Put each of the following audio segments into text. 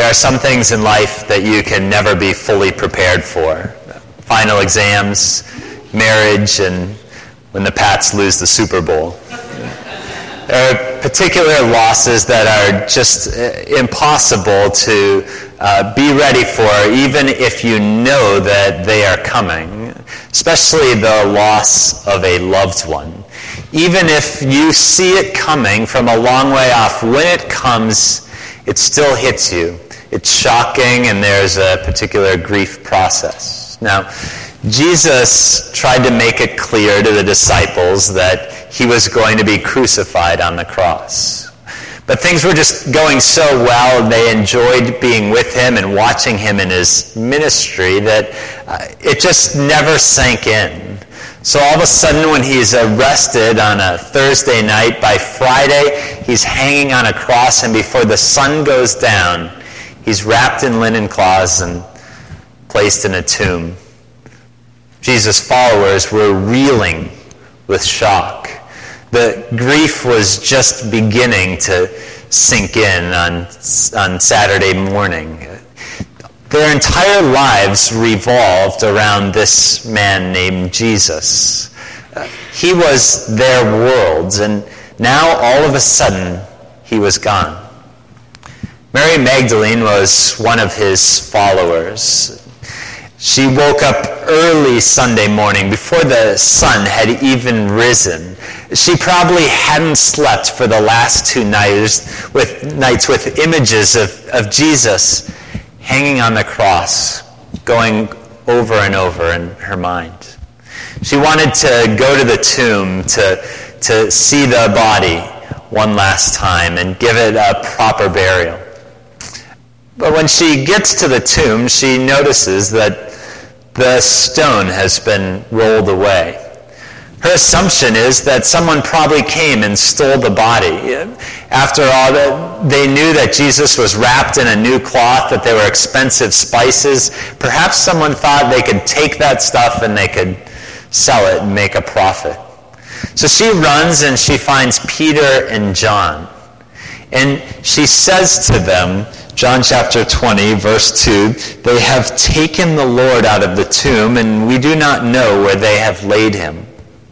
There are some things in life that you can never be fully prepared for. Final exams, marriage, and when the Pats lose the Super Bowl. There are particular losses that are just impossible to be ready for, even if you know that they are coming, especially the loss of a loved one. Even if you see it coming from a long way off, when it comes, it still hits you. It's shocking, and there's a particular grief process. Now, Jesus tried to make it clear to the disciples that he was going to be crucified on the cross. But things were just going so well, and they enjoyed being with him and watching him in his ministry, that it just never sank in. So all of a sudden, when he's arrested on a Thursday night, by Friday, he's hanging on a cross, and before the sun goes down, he's wrapped in linen cloths and placed in a tomb. Jesus' followers were reeling with shock. The grief was just beginning to sink in on Saturday morning. Their entire lives revolved around this man named Jesus. He was their world, and now all of a sudden, he was gone. Mary Magdalene was one of his followers. She woke up early Sunday morning before the sun had even risen. She probably hadn't slept for the last 2 nights with images of Jesus hanging on the cross, going over and over in her mind. She wanted to go to the tomb to see the body one last time and give it a proper burial. But when she gets to the tomb, she notices that the stone has been rolled away. Her assumption is that someone probably came and stole the body. After all, they knew that Jesus was wrapped in a new cloth, that they were expensive spices. Perhaps someone thought they could take that stuff and they could sell it and make a profit. So she runs and she finds Peter and John. And she says to them, John chapter 20, verse 2, "They have taken the Lord out of the tomb, and we do not know where they have laid him."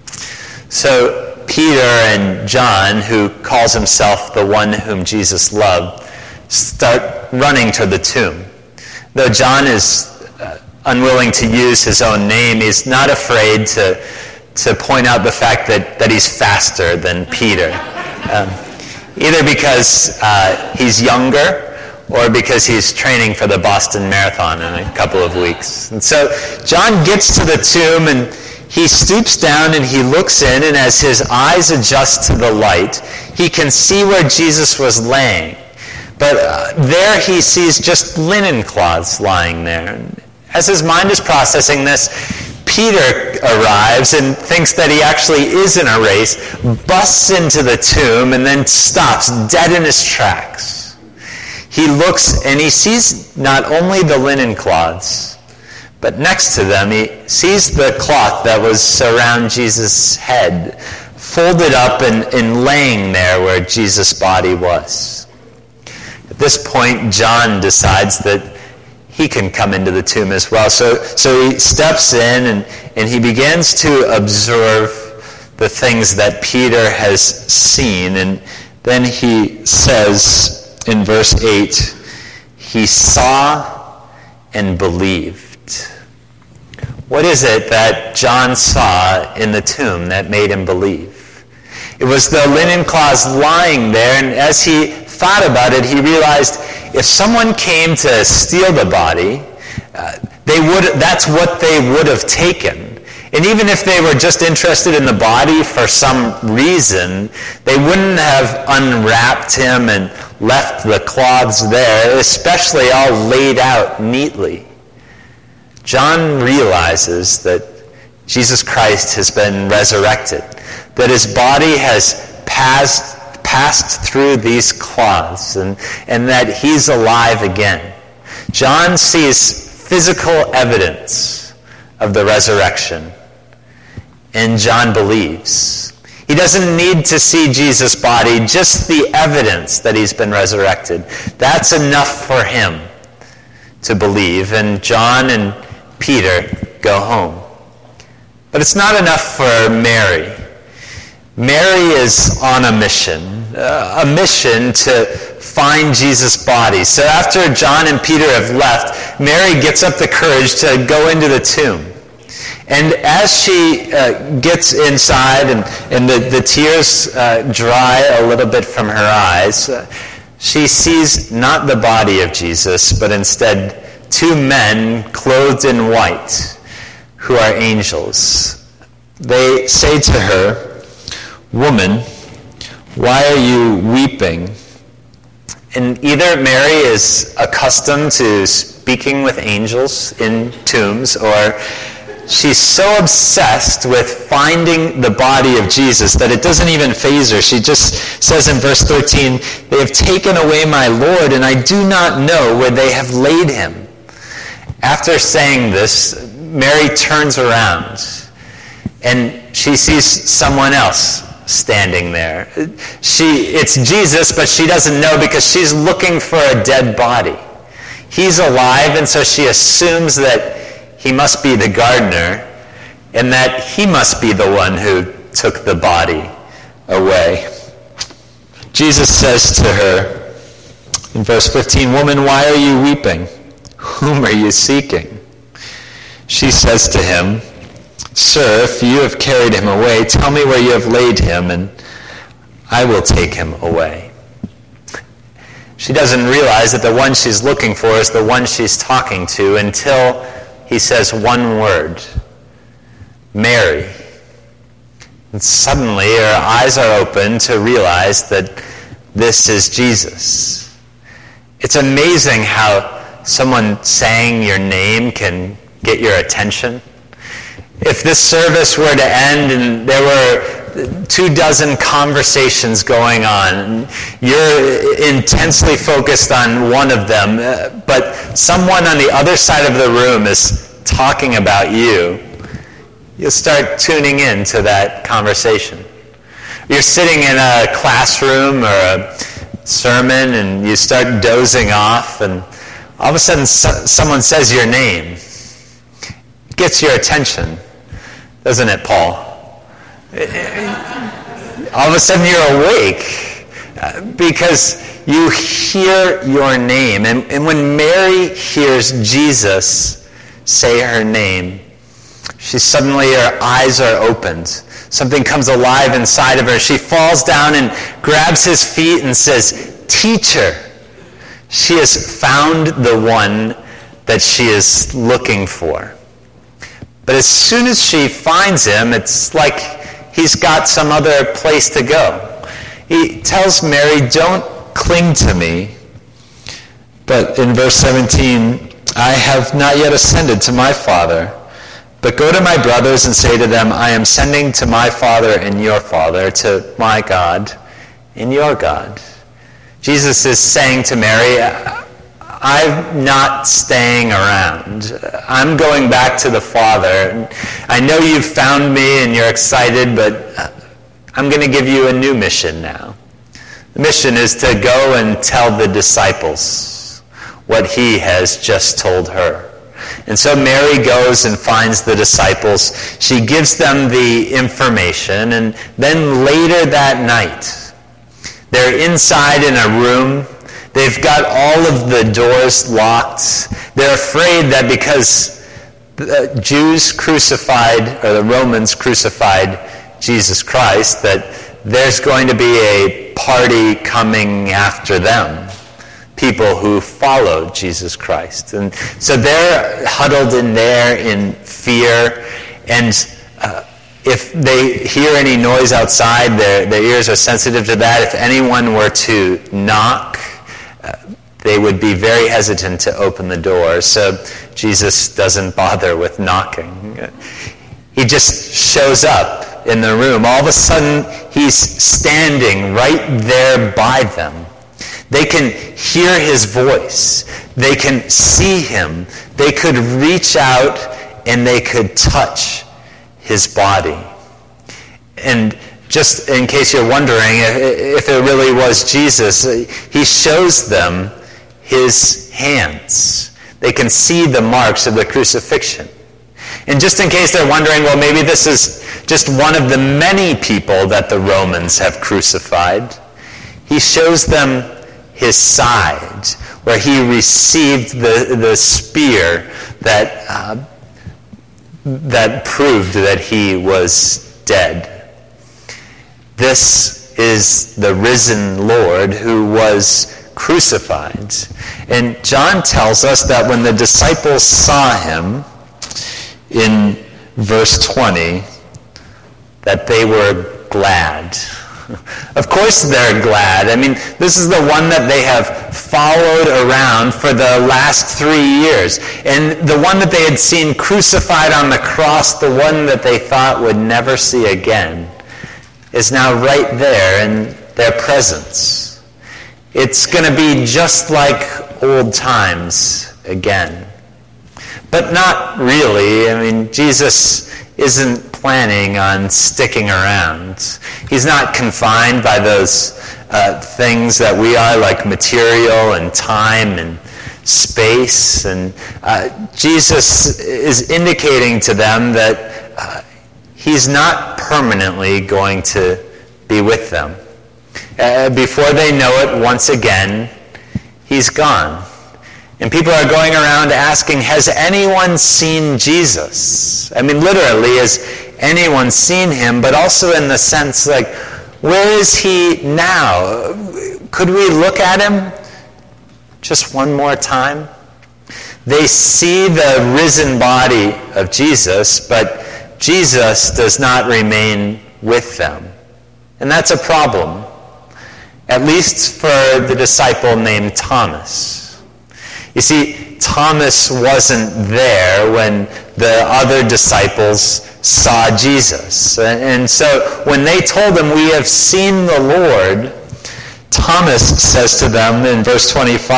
So Peter and John, who calls himself the one whom Jesus loved, start running to the tomb. Though John is unwilling to use his own name, he's not afraid to point out the fact that he's faster than Peter. Either because he's younger, or because he's training for the Boston Marathon in a couple of weeks. And so John gets to the tomb, and he stoops down and he looks in, and as his eyes adjust to the light, he can see where Jesus was laying. But there he sees just linen cloths lying there. And as his mind is processing this, Peter arrives and thinks that he actually is in a race, busts into the tomb, and then stops dead in his tracks. He looks and he sees not only the linen cloths, but next to them he sees the cloth that was around Jesus' head, folded up and laying there where Jesus' body was. At this point, John decides that he can come into the tomb as well. So he steps in and he begins to observe the things that Peter has seen. And then he says in verse 8, he saw and believed. What is it that John saw in the tomb that made him believe? It was the linen cloths lying there, and as he thought about it, he realized if someone came to steal the body, that's what they would have taken. And even if they were just interested in the body for some reason, they wouldn't have unwrapped him and left the cloths there, especially all laid out neatly. John realizes that Jesus Christ has been resurrected, that his body has passed through these cloths, and that he's alive again. John sees physical evidence of the resurrection, and John believes. He doesn't need to see Jesus' body, just the evidence that he's been resurrected. That's enough for him to believe. And John and Peter go home. But it's not enough for Mary. Mary is on a mission to find Jesus' body. So after John and Peter have left, Mary gets up the courage to go into the tomb. And as she gets inside and the tears dry a little bit from her eyes, she sees not the body of Jesus, but instead two men clothed in white who are angels. They say to her, "Woman, why are you weeping?" And either Mary is accustomed to speaking with angels in tombs, or she's so obsessed with finding the body of Jesus that it doesn't even faze her. She just says in verse 13, "They have taken away my Lord, and I do not know where they have laid him." After saying this, Mary turns around, and she sees someone else standing there. It's Jesus, but she doesn't know because she's looking for a dead body. He's alive, and so she assumes that he must be the gardener, and that he must be the one who took the body away. Jesus says to her in verse 15, "Woman, why are you weeping? Whom are you seeking?" She says to him, "Sir, if you have carried him away, tell me where you have laid him, and I will take him away." She doesn't realize that the one she's looking for is the one she's talking to until he says one word, "Mary." And suddenly her eyes are open to realize that this is Jesus. It's amazing how someone saying your name can get your attention. If this service were to end and there were 24 conversations going on, you're intensely focused on one of them, but someone on the other side of the room is talking about you, you'll start tuning in to that conversation. You're sitting in a classroom or a sermon and you start dozing off, and all of a sudden someone says your name. It gets your attention, doesn't it, Paul? All of a sudden you're awake because you hear your name. And when Mary hears Jesus say her name, her eyes are opened. Something comes alive inside of her. She falls down and grabs his feet and says, "Teacher." She has found the one that she is looking for. But as soon as she finds him, it's like he's got some other place to go. He tells Mary, "Don't cling to me." But in verse 17, "I have not yet ascended to my Father, but go to my brothers and say to them, I am sending to my Father and your Father, to my God and your God." Jesus is saying to Mary, I'm not staying around. I'm going back to the Father. I know you've found me and you're excited, but I'm going to give you a new mission now. The mission is to go and tell the disciples what he has just told her. And so Mary goes and finds the disciples. She gives them the information, and then later that night, they're inside in a room. They've got all of the doors locked. They're afraid that because the Jews crucified, or the Romans crucified Jesus Christ, that there's going to be a party coming after them. People who followed Jesus Christ. And so they're huddled in there in fear, and if they hear any noise outside, their ears are sensitive to that. If anyone were to knock, they would be very hesitant to open the door. So Jesus doesn't bother with knocking. He just shows up in the room. All of a sudden, he's standing right there by them. They can hear his voice. They can see him. They could reach out and they could touch his body. And just in case you're wondering if it really was Jesus, he shows them his hands. They can see the marks of the crucifixion. And just in case they're wondering, well, maybe this is just one of the many people that the Romans have crucified, he shows them his side, where he received the spear that proved that he was dead. This is the risen Lord who was crucified. And John tells us that when the disciples saw him, in verse 20, that they were glad. Of course they're glad. I mean, this is the one that they have followed around for the last 3 years. And the one that they had seen crucified on the cross, the one that they thought would never see again, is now right there in their presence. It's going to be just like old times again. But not really. I mean, Jesus isn't planning on sticking around. He's not confined by those things that we are, like material and time and space. And Jesus is indicating to them that he's not permanently going to be with them. Before they know it, once again, he's gone. And people are going around asking, has anyone seen Jesus? I mean, literally, has anyone seen him? But also in the sense, like, where is he now? Could we look at him just one more time? They see the risen body of Jesus, but Jesus does not remain with them. And that's a problem, at least for the disciple named Thomas. You see, Thomas wasn't there when the other disciples saw Jesus. And so when they told him, we have seen the Lord, Thomas says to them in verse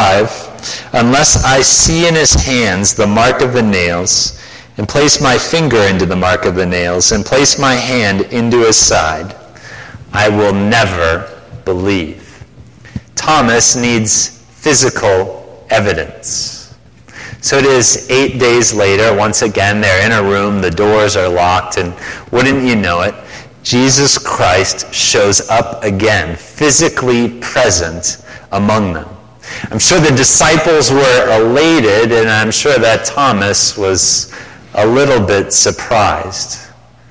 25, unless I see in his hands the mark of the nails, and place my finger into the mark of the nails, and place my hand into his side, I will never believe. Thomas needs physical evidence. So it is 8 days later, once again, they're in a room, the doors are locked, and wouldn't you know it, Jesus Christ shows up again, physically present among them. I'm sure the disciples were elated, and I'm sure that Thomas was a little bit surprised.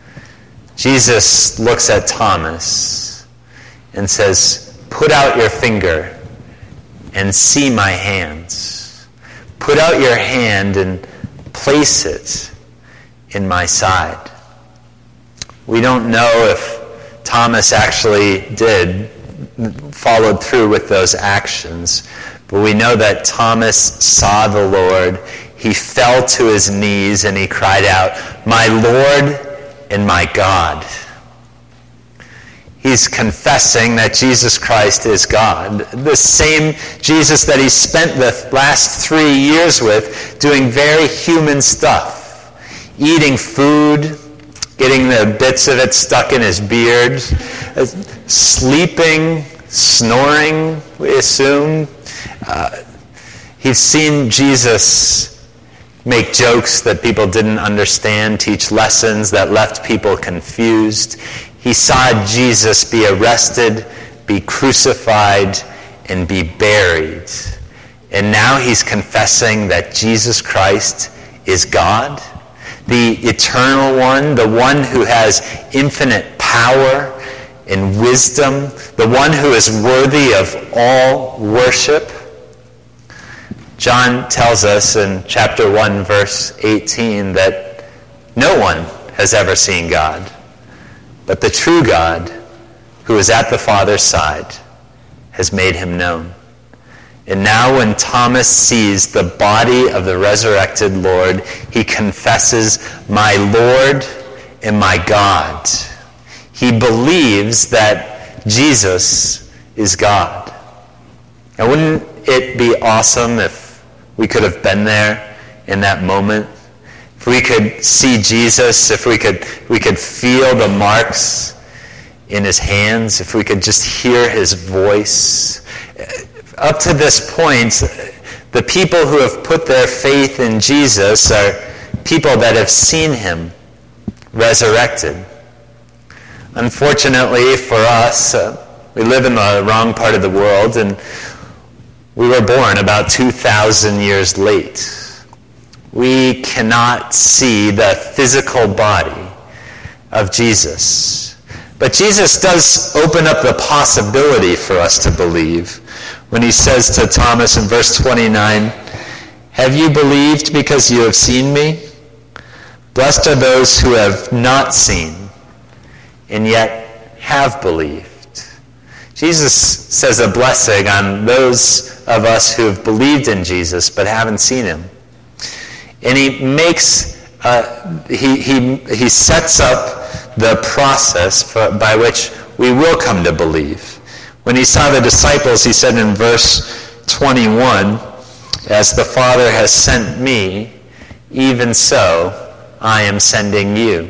Jesus looks at Thomas and says, put out your finger and see my hands. Put out your hand and place it in my side. We don't know if Thomas actually followed through with those actions, but we know that Thomas saw the Lord. He fell to his knees and he cried out, my Lord and my God. He's confessing that Jesus Christ is God. The same Jesus that he spent the last 3 years with doing very human stuff. Eating food, getting the bits of it stuck in his beard, sleeping, snoring, we assume. He's seen Jesus make jokes that people didn't understand, teach lessons that left people confused. He saw Jesus be arrested, be crucified, and be buried. And now he's confessing that Jesus Christ is God, the eternal one, the one who has infinite power and wisdom, the one who is worthy of all worship. John tells us in chapter 1, verse 18, that no one has ever seen God, but the true God, who is at the Father's side, has made him known. And now when Thomas sees the body of the resurrected Lord, he confesses, my Lord and my God. He believes that Jesus is God. Now, wouldn't it be awesome if we could have been there in that moment? If we could see Jesus, if we could feel the marks in his hands, if we could just hear his voice. Up to this point, the people who have put their faith in Jesus are people that have seen him resurrected. Unfortunately for us, we live in the wrong part of the world, and we were born about 2,000 years late. We cannot see the physical body of Jesus. But Jesus does open up the possibility for us to believe when he says to Thomas in verse 29, "Have you believed because you have seen me? Blessed are those who have not seen and yet have believed." Jesus says a blessing on those of us who have believed in Jesus but haven't seen him. And he makes, he sets up the process by which we will come to believe. When he saw the disciples, he said in verse 21, "As the Father has sent me, even so I am sending you."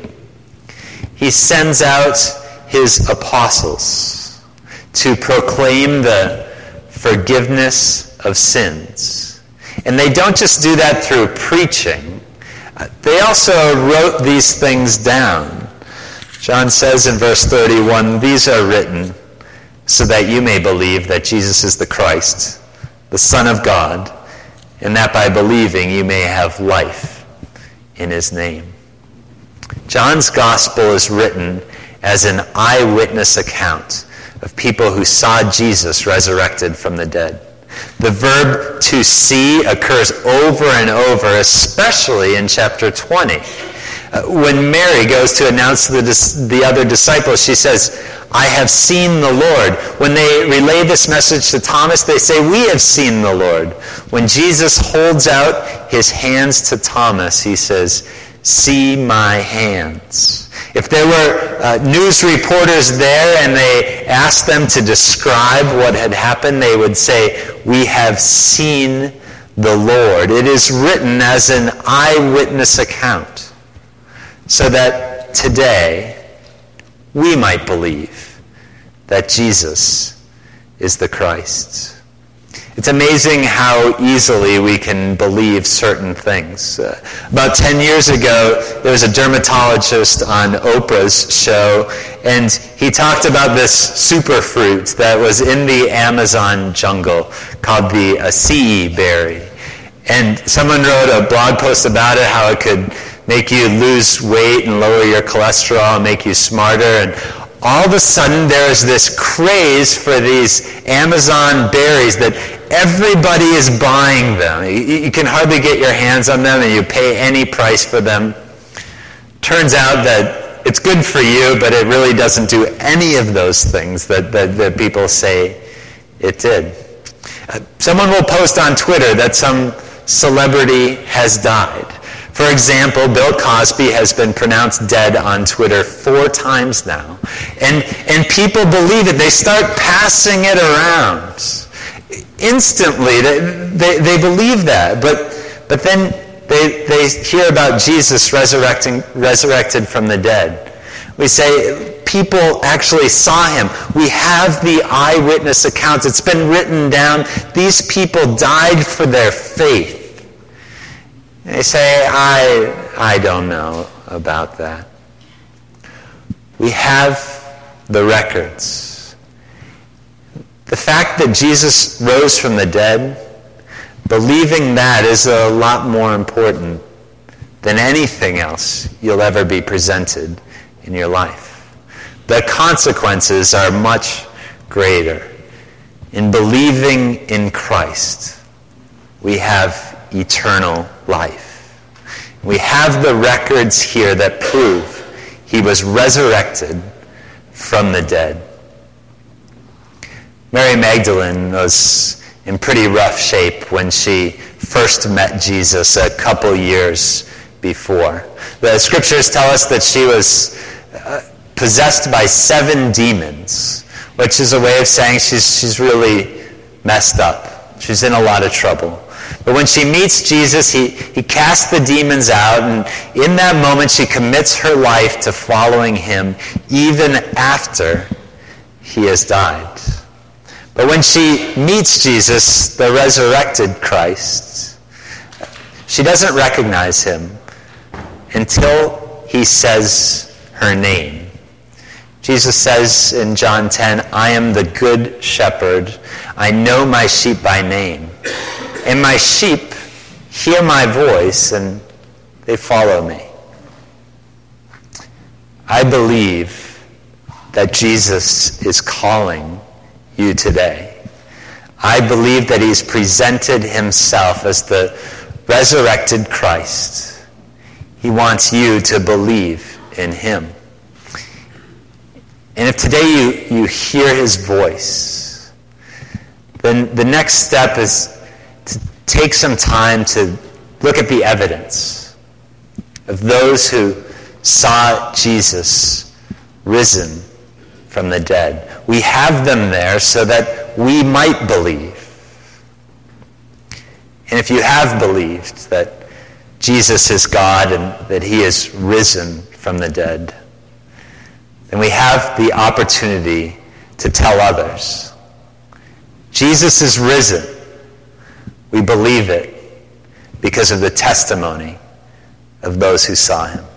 He sends out his apostles to proclaim the forgiveness of sins. And they don't just do that through preaching. They also wrote these things down. John says in verse 31, "These are written so that you may believe that Jesus is the Christ, the Son of God, and that by believing you may have life in his name." John's gospel is written as an eyewitness account of people who saw Jesus resurrected from the dead. The verb to see occurs over and over, especially in chapter 20. When Mary goes to announce to the other disciples, she says, "I have seen the Lord." When they relay this message to Thomas, they say, "We have seen the Lord." When Jesus holds out his hands to Thomas, he says, "See my hands." If there were news reporters there and they asked them to describe what had happened, they would say, "We have seen the Lord." It is written as an eyewitness account so that today we might believe that Jesus is the Christ. It's amazing how easily we can believe certain things. About 10 years ago, there was a dermatologist on Oprah's show, and he talked about this superfruit that was in the Amazon jungle called the acai berry. And someone wrote a blog post about it, how it could make you lose weight and lower your cholesterol and make you smarter. And all of a sudden, there's this craze for these Amazon berries that everybody is buying them. You can hardly get your hands on them, and you pay any price for them. Turns out that it's good for you, but it really doesn't do any of those things that people say it did. Someone will post on Twitter that some celebrity has died. For example, Bill Cosby has been pronounced dead on Twitter 4 times now. And people believe it. They start passing it around. Instantly, they believe that. But then they hear about Jesus resurrected from the dead. We say, people actually saw him. We have the eyewitness accounts. It's been written down. These people died for their faith. They say, I don't know about that. We have the records. The fact that Jesus rose from the dead, believing that is a lot more important than anything else you'll ever be presented in your life. The consequences are much greater. In believing in Christ, we have eternal life. We have the records here that prove he was resurrected from the dead. Mary Magdalene was in pretty rough shape when she first met Jesus a couple years before. The scriptures tell us that she was possessed by 7 demons, which is a way of saying she's really messed up. She's in a lot of trouble. But when she meets Jesus, he casts the demons out, and in that moment she commits her life to following him, even after he has died. But when she meets Jesus, the resurrected Christ, she doesn't recognize him until he says her name. Jesus says in John 10, I am the good shepherd. I know my sheep by name. And my sheep hear my voice and they follow me. I believe that Jesus is calling you today. I believe that he's presented himself as the resurrected Christ. He wants you to believe in him. And if today you hear his voice, then the next step is to take some time to look at the evidence of those who saw Jesus risen from the dead. We have them there so that we might believe. And if you have believed that Jesus is God and that he is risen from the dead, then we have the opportunity to tell others. Jesus is risen. We believe it because of the testimony of those who saw him.